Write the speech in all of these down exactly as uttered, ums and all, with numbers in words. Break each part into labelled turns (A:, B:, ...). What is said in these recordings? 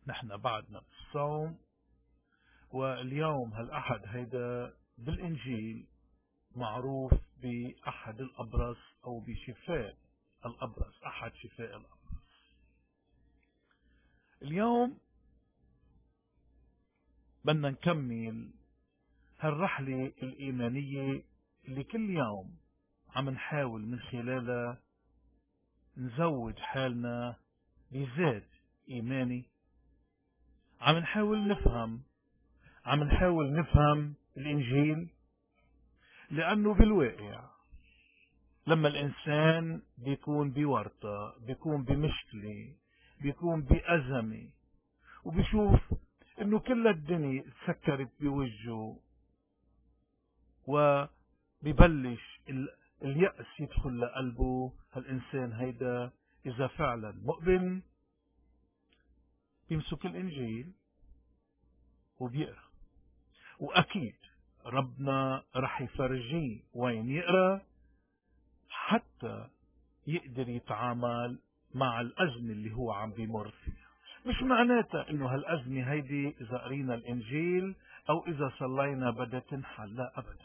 A: نحن بعدنا بالصوم، واليوم هالأحد هيدا بالإنجيل معروف بأحد الأبرص أو بشفاء الأبرص، أحد شفاء الأبرص. اليوم بدنا نكمل هالرحلة الإيمانية اللي كل يوم عم نحاول من خلالها نزود حالنا بزاد إيماني. عم نحاول نفهم عم نحاول نفهم الإنجيل، لأنه بالواقع لما الإنسان بيكون بورطة، بيكون بمشكلة، بيكون بأزمة، وبيشوف إنه كل الدنيا تسكرت بوجهه، وبيبلش اليأس يدخل لقلبه، هالإنسان هيدا إذا فعلا مؤمن بيمسك الإنجيل وبيقرأ، وأكيد ربنا رح يفرجيه وين يقرأ حتى يقدر يتعامل مع الأزمة اللي هو عم بيمر فيها. مش معناتها إنه هالأزمة هيدي إذا قرينا الإنجيل أو إذا صلينا بدها تنحل، لا أبدا.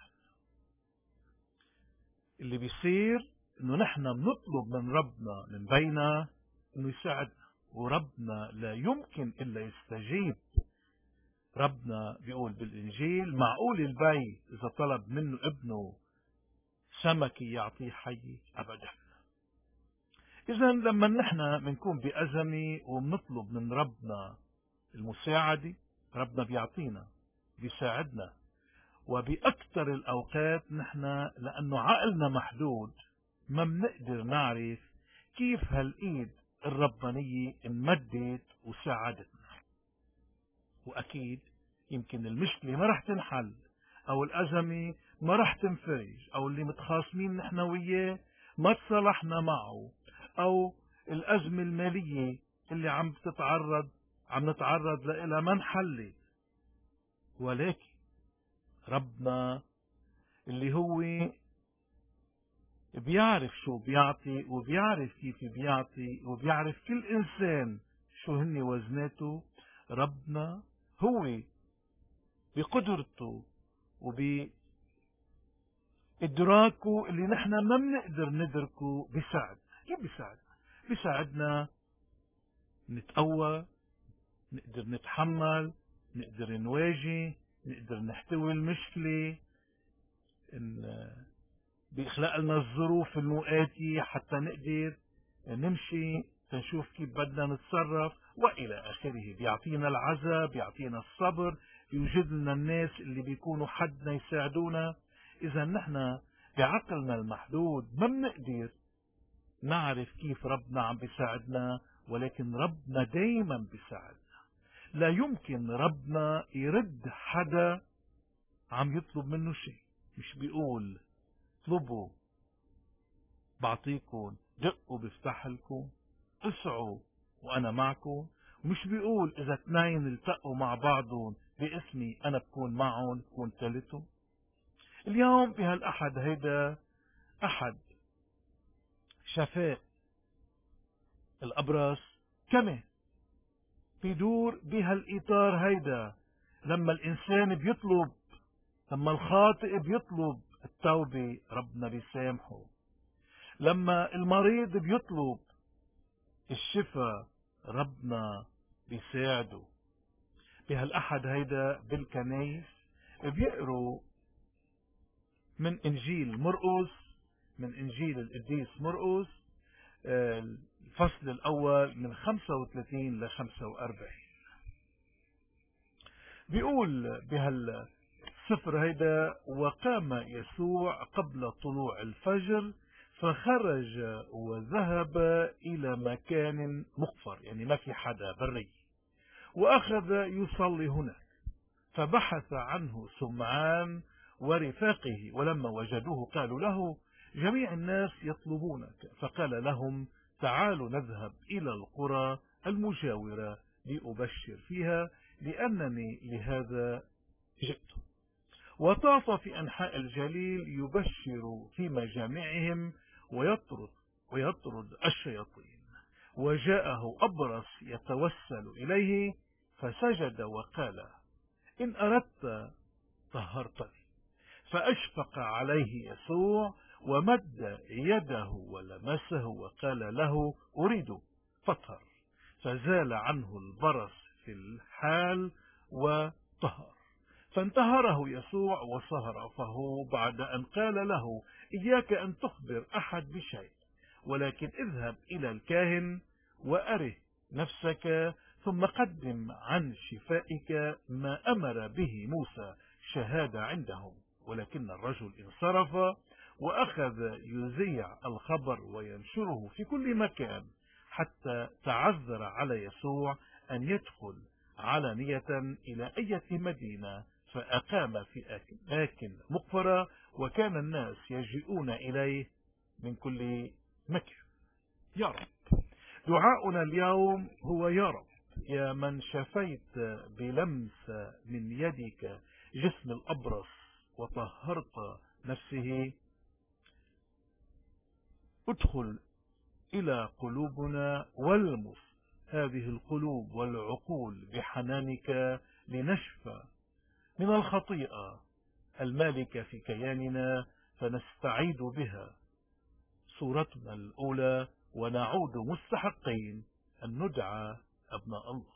A: اللي بيصير إنه نحن بنطلب من ربنا من بينا إنه يساعدنا، وربنا لا يمكن إلا يستجيب. ربنا بيقول بالإنجيل: معقول البي إذا طلب منه ابنه سمكة يعطيه حية؟ أبدا. إذا لما نحن بنكون بأزمة وبنطلب من ربنا المساعدة، ربنا بيعطينا، بيساعدنا. وبأكثر الأوقات نحن لأنه عقلنا محدود ما بنقدر نعرف كيف هالإيد الربانية انمدت وساعدتنا. وأكيد يمكن المشكلة ما رح تنحل، أو الأزمة ما رح تنفرج، أو اللي متخاصمين نحن وياه ما تصالحنا معه، أو الأزمة المالية اللي عم تتعرض عم نتعرض لها ما انحلت. ولكن ربنا اللي هو بيعرف شو بيعطي، وبيعرف كيف بيعطي، وبيعرف كل إنسان شو هن وزناته، ربنا هو بقدرته وبإدراكه اللي نحن ما بنقدر ندركه بيساعدنا. كيف بيساعدنا؟ بيساعدنا نتقوى، نقدر نتحمل، نقدر نواجه، نقدر نحتوي المشكلة، بيخلق لنا الظروف المؤاتية حتى نقدر نمشي، تنشوف كيف بدنا نتصرف وإلى آخره. بيعطينا العزاء، بيعطينا الصبر، يوجد لنا الناس اللي بيكونوا حدنا يساعدونا. إذا نحن بعقلنا المحدود ما بنقدر نعرف كيف ربنا عم بيساعدنا، ولكن ربنا دايما بيساعدنا. لا يمكن ربنا يرد حدا عم يطلب منه شيء. مش بيقول اطلبوا بعطيكم، دقوا بفتح لكم، اسعوا وانا معكم. ومش بيقول اذا اثنين التقوا مع بعضهم باسمي انا بكون معهم، بكون ثالثهم. اليوم بهالاحد هيدا احد شفاء الابرص كمان بيدور بهالاطار هيدا. لما الانسان بيطلب، لما الخاطئ بيطلب التوبة، ربنا بيسامحه. لما المريض بيطلب الشفاء، ربنا بيساعده. بهالأحد هيدا بالكنايس بيقروا من إنجيل مرقس، من إنجيل القديس مرقس، الفصل الأول من خمسة وثلاثين ل خمسة وأربعين. بيقول بهالسفر هيدا: وقام يسوع قبل طلوع الفجر فخرج وذهب إلى مكان مقفر، يعني ما في حدا، بري، وأخذ يصلي هناك. فبحث عنه سمعان ورفاقه، ولما وجدوه قالوا له: جميع الناس يطلبونك. فقال لهم: تعالوا نذهب إلى القرى المجاورة لأبشر فيها، لأنني لهذا جئت. وطاف في أنحاء الجليل يبشر في مجامعهم ويطرد ويطرد الشياطين. وجاءه أبرص يتوسل إليه فسجد وقال: إن أردت طهرتني. فأشفق عليه يسوع ومد يده ولمسه وقال له: أريد، فاطهر. فزال عنه البرص في الحال وطهر. فانتهره يسوع وصرفه بعد أن قال له: إياك أن تخبر أحد بشيء، ولكن اذهب إلى الكاهن وأره نفسك، ثم قدم عن شفائك ما أمر به موسى شهادة عندهم. ولكن الرجل انصرف وأخذ يذيع الخبر وينشره في كل مكان، حتى تعذر على يسوع أن يدخل علانية إلى أي مدينة، فأقام في أماكن مقفرة، وكان الناس يجيئون إليه من كل مكان. يا رب، دعاؤنا اليوم هو: يا رب، يا من شفيت بلمس من يدك جسم الأبرص وطهرت نفسه، ادخل إلى قلوبنا والمس هذه القلوب والعقول بحنانك، لنشفى من الخطيئة المالكة في كياننا، فنستعيد بها صورتنا الأولى، ونعود مستحقين أن ندعى أبناء الله.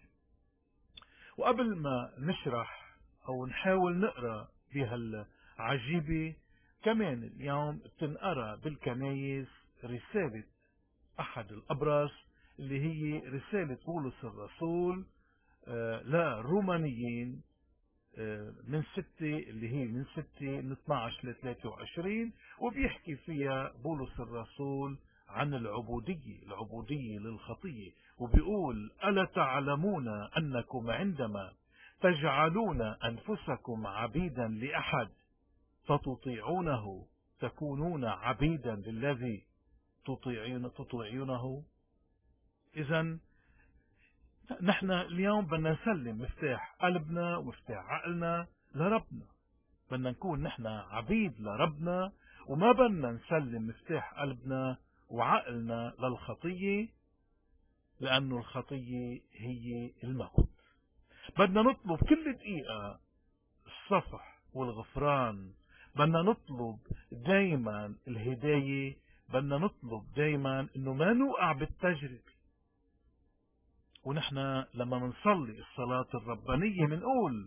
A: وقبل ما نشرح أو نحاول نقرأ بهالعجيبة، كمان اليوم بتنقرأ بالكنايس رسالة أحد الأبرص، اللي هي رسالة بولس الرسول للرومانيين من ستة، اللي هي من ستة من اثني عشر ل ثلاثة وعشرين، وبيحكي فيها بولس الرسول عن العبودية العبودية للخطية، وبيقول: ألا تعلمون أنكم عندما تجعلون أنفسكم عبيدا لأحد فتطيعونه تكونون عبيدا للذي تطيعونه؟ إذن نحن اليوم بدنا نسلم مفتاح قلبنا ومفتاح عقلنا لربنا. بدنا نكون نحن عبيد لربنا، وما بدنا نسلم مفتاح قلبنا وعقلنا للخطية، لأن الخطية هي الموت. بدنا نطلب كل دقيقة الصفح والغفران، بدنا نطلب دايما الهداية، بدنا نطلب دايما انه ما نوقع بالتجربة. ونحن لما منصلي الصلاة الربانية منقول: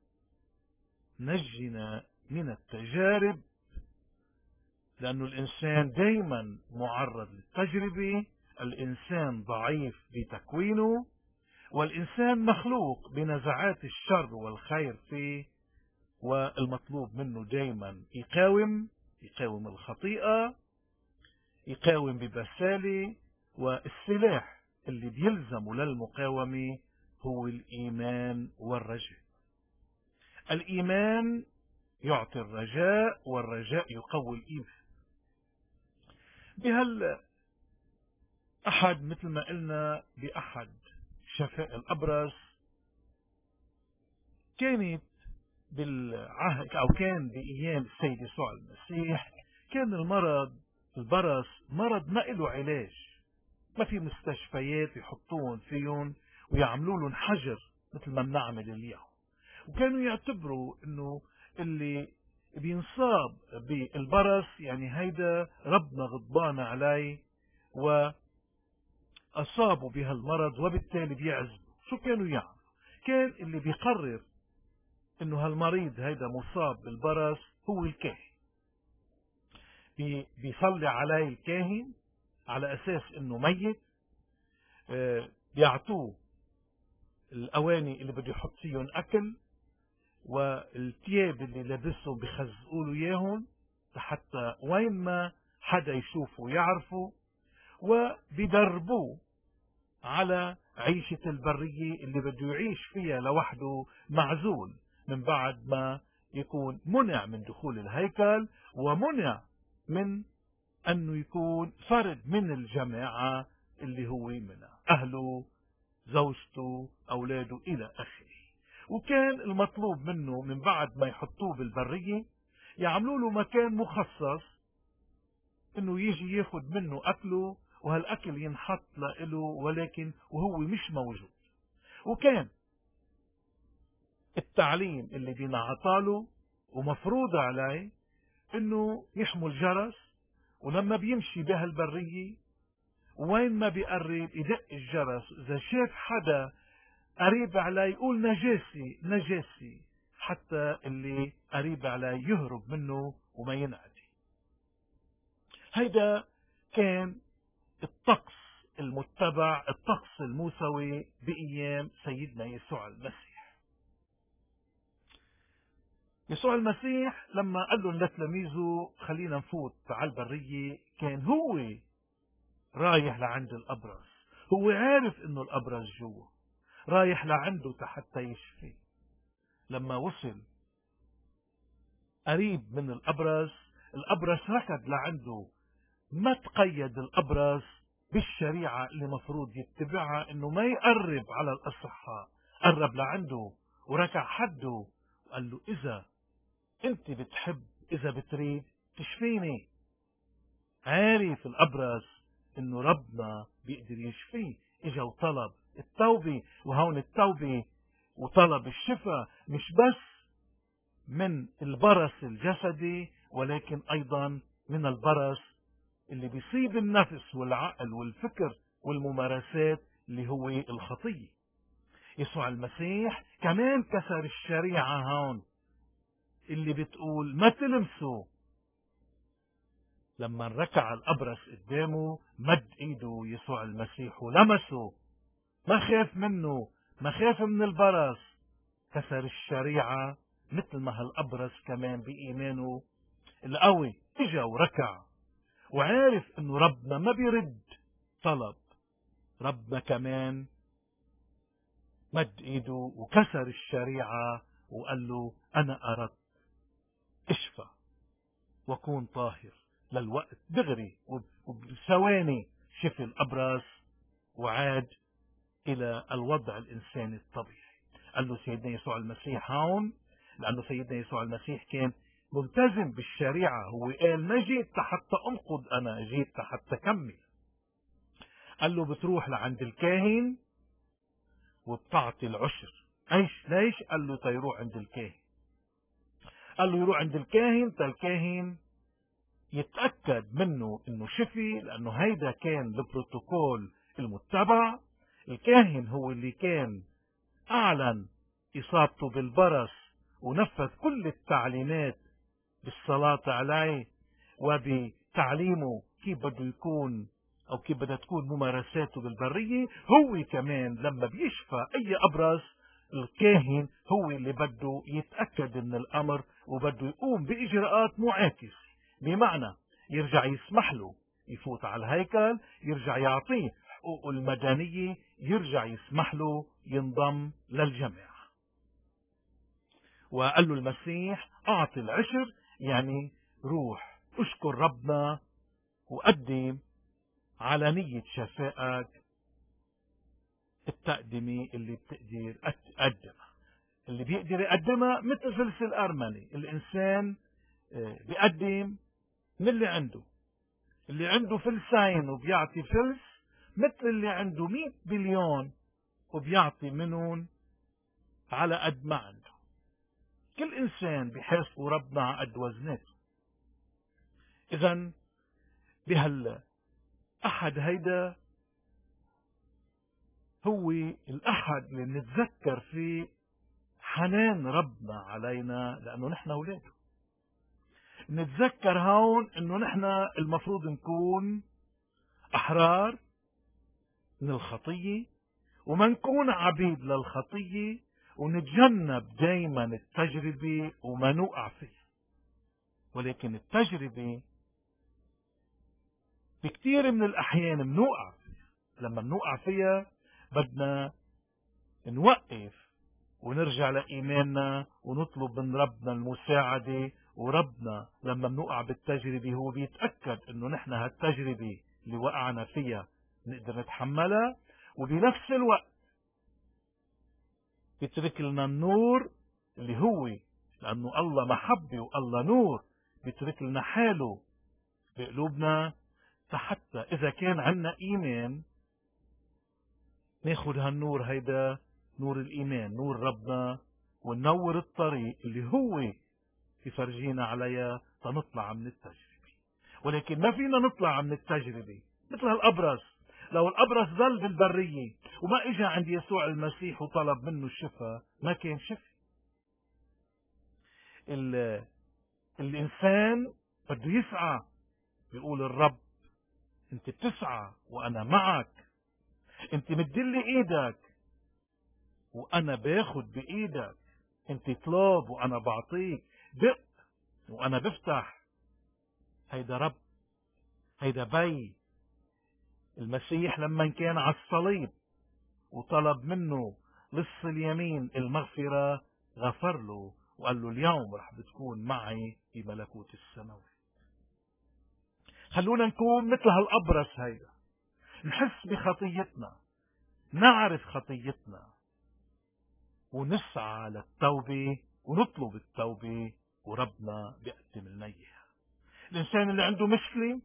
A: نجنا من التجارب، لأن الإنسان دايما معرض للتجربة. الإنسان ضعيف بتكوينه، والإنسان مخلوق بنزعات الشر والخير فيه، والمطلوب منه دايما يقاوم يقاوم الخطيئة، يقاوم ببسالة. والسلاح اللي بيلزمه للمقاومة هو الإيمان والرجاء. الإيمان يعطي الرجاء، والرجاء يقوي الإيمان. بهال أحد، مثل ما قلنا، بأحد شفاء الأبرص، كانت بالعهد أو كان بأيام السيد يسوع المسيح، كان المرض البرص مرض ما له علاج، ما في مستشفيات يحطون فيهم ويعملوا لهم حجر مثل ما بنعمل اليوم. وكانوا يعتبروا انه اللي بينصاب بالبرص يعني هيدا ربنا غضبان عليه وأصابوا بهالمرض، وبالتالي بيعذبوا. شو كانوا يعملوا؟ كان اللي بيقرر انه هالمريض هيدا مصاب بالبرص هو الكاهن. بيصلي عليه الكاهن على أساس أنه ميت، بيعطوه الأواني اللي بده يحط فيهم أكل، والثياب اللي لابسهم بيخزقوا له إياهم حتى وين ما حدا يشوفه يعرفه، وبيدربوه على عيشة البرية اللي بده يعيش فيها لوحده معزول، من بعد ما يكون منع من دخول الهيكل، ومنع من أنه يكون فرد من الجماعة اللي هو منها أهله، زوجته، أولاده إلى آخره. وكان المطلوب منه من بعد ما يحطوه بالبرية يعملوا له مكان مخصص أنه يجي ياخد منه أكله، وهالأكل ينحط له ولكن وهو مش موجود. وكان التعليم اللي بينعطاله ومفروض عليه انه يحمل جرس، ولما بيمشي بهالبرية وين ما بيقرب يدق الجرس، اذا شاف حدا قريب عليه يقول نجاسي نجاسي، حتى اللي قريب عليه يهرب منه وما ينعدي. هيدا كان الطقس المتبع، الطقس الموسوي بأيام سيدنا يسوع المسيح. يسوع المسيح لما قال لهم لتلاميذه خلينا نفوت على البرية، كان هو رايح لعند الأبرص، هو عارف انه الأبرص جوا، رايح لعنده حتى يشفي. لما وصل قريب من الأبرص، الأبرص ركض لعنده. ما تقيد الأبرص بالشريعة اللي مفروض يتبعها انه ما يقرب على الأصحاء، قرب لعنده وركع حده وقال له إذا انت بتحب، إذا بتريد تشفيني. عارف الأبرص انه ربنا بيقدر يشفيه، اجا وطلب التوبة. وهون التوبة وطلب الشفاء مش بس من البرص الجسدي، ولكن أيضا من البرص اللي بيصيب النفس والعقل والفكر والممارسات اللي هو الخطية. يسوع المسيح كمان كسر الشريعة هون اللي بتقول ما تلمسوا. لما ركع الأبرص قدامه مد ايده يسوع المسيح ولمسه، ما خاف منه، ما خاف من البرص، كسر الشريعة مثل ما هالأبرص كمان بإيمانه القوي اجا وركع، وعارف انه ربنا ما بيرد طلب. ربنا كمان مد ايده وكسر الشريعة وقال له انا اردت اشفى وكون طاهر للوقت. دغري وبثواني شفي الأبرص وعاد الى الوضع الانساني الطبيعي. قال له سيدنا يسوع المسيح هون، لانه سيدنا يسوع المسيح كان ملتزم بالشريعة. هو قال ما جيت حتى انقض، انا جيت حتى كمل. قال له بتروح لعند الكاهن وبتعطي العشر. ايش ليش؟ قال له تيروح عند الكاهن. قال له يروح عند الكاهن تا الكاهن يتأكد منه انه شفي، لانه هيدا كان البروتوكول المتبع. الكاهن هو اللي كان اعلن اصابته بالبرص ونفذ كل التعليمات بالصلاة عليه وبتعليمه كيف بده يكون او كيف بدها تكون ممارساته بالبرية. هو كمان لما بيشفى اي أبرص، الكاهن هو اللي بده يتأكد من الامر وبده يقوم باجراءات معاكسة، بمعنى يرجع يسمح له يفوت على الهيكل، يرجع يعطيه حقوقه المدنية، يرجع يسمح له ينضم للجماعة. وقال له المسيح اعطي العشر، يعني روح اشكر ربنا وقدم على نية شفائك التقدمة اللي بتقدر تقدمها. اللي بيقدر يقدمها مثل فلس الأرملي، الإنسان بيقدم من اللي عنده. اللي عنده فلسين وبيعطي فلس، مثل اللي عنده مئة بليون وبيعطي منهم على قد ما عنده. كل إنسان بحاسبه ربنا على قد وزناته. إذن بهالأحد هيدا هو الأحد اللي نتذكر فيه حنان ربنا علينا، لأنه نحن أولاده. نتذكر هون أنه نحن المفروض نكون أحرار من الخطية وما نكون عبيد للخطية، ونتجنب دايما التجربة وما نوقع فيها. ولكن التجربة بكثير من الأحيان منوقع فيها. لما منوقع فيها بدنا نوقف ونرجع لإيماننا ونطلب من ربنا المساعدة. وربنا لما منوقع بالتجربة هو بيتأكد انه نحن هالتجربة اللي وقعنا فيها نقدر نتحملها، وبنفس الوقت بيترك لنا النور اللي هو، لأنه الله محبة والله نور، بيترك لنا حاله بقلوبنا، حتى إذا كان عنا إيمان ناخد هالنور هيدا، نور الإيمان، نور ربنا، وننور الطريق اللي هو يفرجينا عليها تنطلع من التجربة. ولكن ما فينا نطلع من التجربة مثل الأبرص. لو الأبرص ظل بالبرية وما إجا عند يسوع المسيح وطلب منه الشفاء ما كان شفي. الإنسان بده يسعى. بيقول الرب انت بتسعى وأنا معك، انت مدلي ايدك وأنا باخد بإيدك، انت طلب وأنا بعطيك، دق وأنا بفتح. هيدا رب، هيدا بي. المسيح لما كان على الصليب وطلب منه لص اليمين المغفرة غفر له وقال له اليوم رح بتكون معي في ملكوت السماوات. خلونا نكون مثل هالأبرص هيدا، نحس بخطيتنا، نعرف خطيتنا، ونسعى للتوبة ونطلب التوبة وربنا بيقدم لنا إياها. الإنسان اللي عنده مشكلة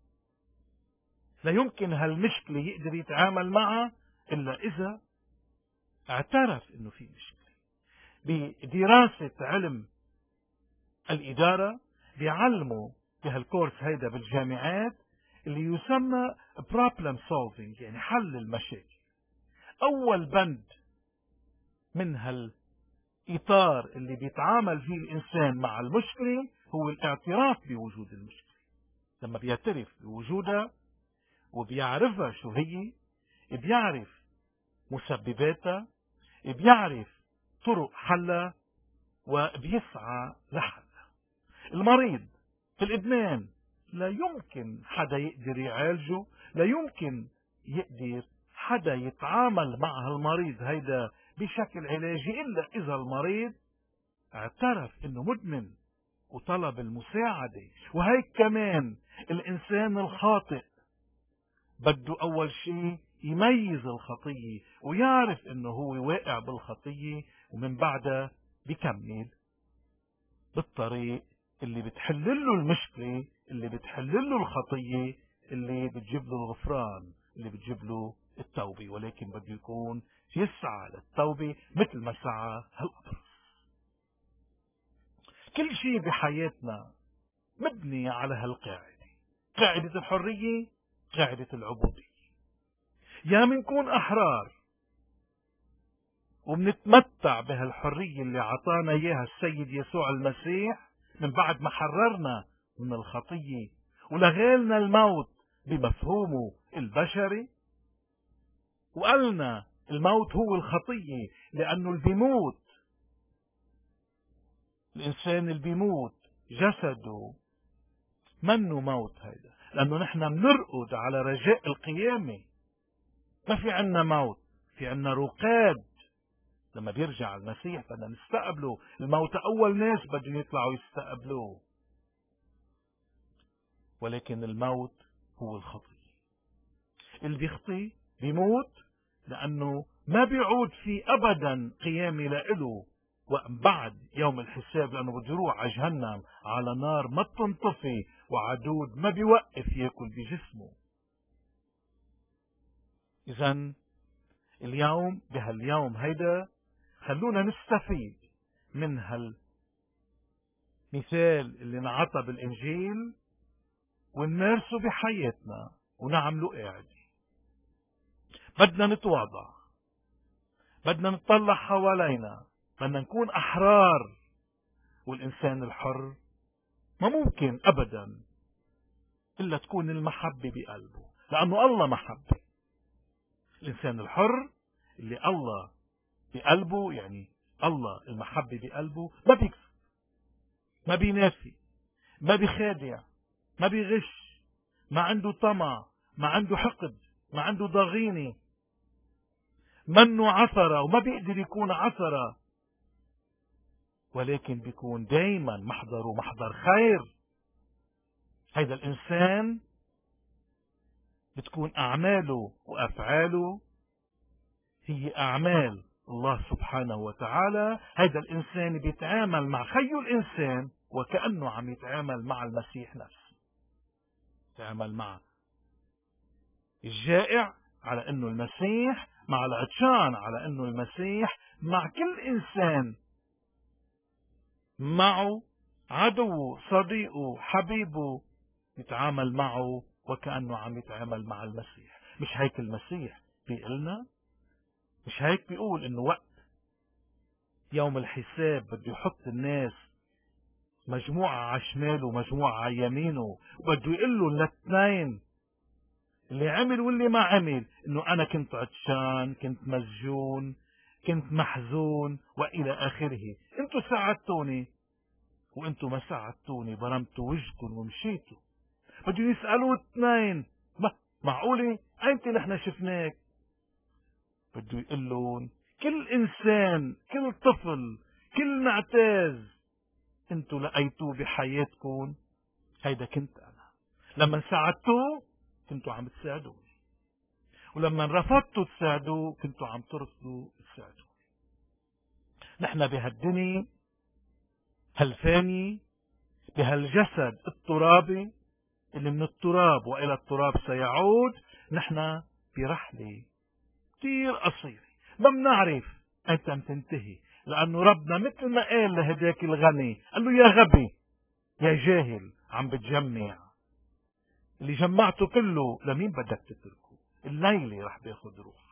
A: لا يمكن هالمشكلة يقدر يتعامل معها إلا إذا اعترف إنه في مشكلة. بدراسة علم الإدارة بيعلموا بهالكورس هيدا بالجامعات اللي يسمى problem solving، يعني حل المشاكل. أول بند من هالإطار اللي بيتعامل فيه الإنسان مع المشكلة هو الاعتراف بوجود المشكلة. لما بيعترف بوجودها وبيعرفها شو هي، بيعرف مسبباتها، بيعرف طرق حلها، وبيسعى لحلها. المريض في الإدمان لا يمكن حدا يقدر يعالجه، لا يمكن يقدر حدا يتعامل مع هالمريض هيدا بشكل علاجي إلا إذا المريض اعترف إنه مدمن وطلب المساعدة. وهيك كمان الإنسان الخاطئ بده أول شيء يميز الخطية ويعرف إنه هو واقع بالخطية، ومن بعدها بيكمل بالطريق اللي بتحل له المشكلة، اللي بتحل له الخطية، اللي بتجيب له الغفران، اللي بتجيب له التوبة. ولكن بده يكون يسعى للتوبة مثل ما سعى هالأبرص. كل شيء بحياتنا مبني على هالقاعدة، قاعدة الحرية، قاعدة العبودية. يا منكون أحرار ومنتمتع بهالحرية اللي عطانا إياها السيد يسوع المسيح من بعد ما حررنا من الخطية ولغالنا الموت بمفهومه البشري، وقالنا الموت هو الخطية، لأنه اللي بيموت، الإنسان اللي بيموت جسده منه موت هيدا، لأنه نحن منرقد على رجاء القيامة. ما في عنا موت، في عنا رقاد. لما بيرجع المسيح بدنا نستقبله. الموت أول ناس بدهم يطلعوا يستقبلوه، ولكن الموت هو الخطية. اللي بيخطي بيموت، لأنه ما بيعود في أبدا قيامة لإله وبعد يوم الحساب، لأنه بده يروح على جهنم على نار ما بتنطفي وعدود ما بيوقف ياكل بجسمه. إذن اليوم بهاليوم هيدا خلونا نستفيد من هالمثال اللي نعطى بالإنجيل ونمارسه بحياتنا ونعمله قاعدة. بدنا نتواضع، بدنا نطلع حوالينا، بدنا نكون أحرار. والإنسان الحر ما ممكن أبدا إلا تكون المحبة بقلبه، لأنه الله محبة. الإنسان الحر اللي الله بقلبه، يعني الله المحبة بقلبه، ما بيكذب، ما بينافي، ما بيخادع، ما بيغش، ما عنده طمع، ما عنده حقد، ما عنده ضغينة، منه عثرة وما بيقدر يكون عثرة، ولكن بيكون دايما محضره محضر خير. هيدا الإنسان بتكون أعماله وأفعاله هي أعمال الله سبحانه وتعالى. هيدا الإنسان بيتعامل مع خيه الإنسان وكأنه عم يتعامل مع المسيح نفسه. يتعامل مع الجائع على أنه المسيح، مع العطشان على أنه المسيح، مع كل إنسان معه، عدوه صديقه حبيبه، يتعامل معه وكأنه عم يتعامل مع المسيح. مش هيك المسيح بيقلنا؟ مش هيك بيقول انه وقت يوم الحساب بده يحط الناس مجموعة على شماله ومجموعة على يمينه، وبده يقول له الاثنين اللي عمل واللي ما عمل انه انا كنت عطشان، كنت مسجون، كنت محزون والى اخره. انتوا ساعدتوني وانتوا ما ساعدتوني، برمتوا وجهكم ومشيتوا. بده يسألوا اثنين، ما معقولة انت نحن شفناك؟ بده يقول لهم كل انسان، كل طفل، كل معتاز انتوا لقيتوه بحياتكم، هيدا كنت انا. لما ساعدتوه كنتوا عم تساعدوني، ولما رفضتوا تساعدوه كنتوا عم ترفضوا تساعدوني. نحن بهالدنيا هالفاني، بهالجسد الترابي اللي من التراب والى التراب سيعود، نحن برحلة كتير قصيرة ما بنعرف ايمتى تنتهي. لانه ربنا مثل ما قال لهداك الغني، قال له يا غبي يا جاهل، عم بتجمع اللي جمعته كله لمين بدك تتركه؟ الليلة رح بياخد روحك.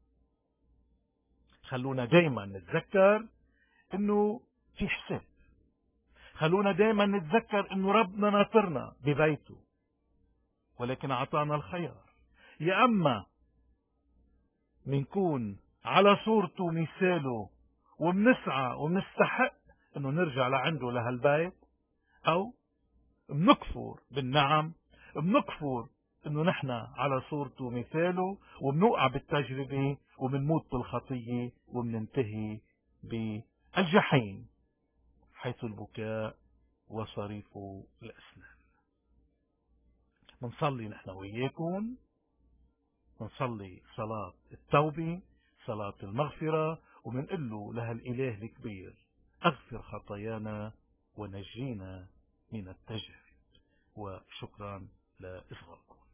A: خلونا دايما نتذكر انه في حساب. خلونا دايما نتذكر انه ربنا ناطرنا ببيته، ولكن اعطانا الخيار. يا اما منكون على صورته ومثاله ومنسعى ومنستحق انه نرجع لعنده لهالبيت، او منكفر بالنعم، منكفر انه نحن على صورته ومثاله ومنوقع بالتجربة ومنموت بالخطية ومننتهي بالجحيم حيث البكاء وصريف الأسنان. منصلي نحن وياكم، منصلي صلاة التوبة، صلاة المغفرة، ومنقول له لهالإله الكبير أغفر خطايانا ونجينا من التجربة. وشكرا لإصغائكم.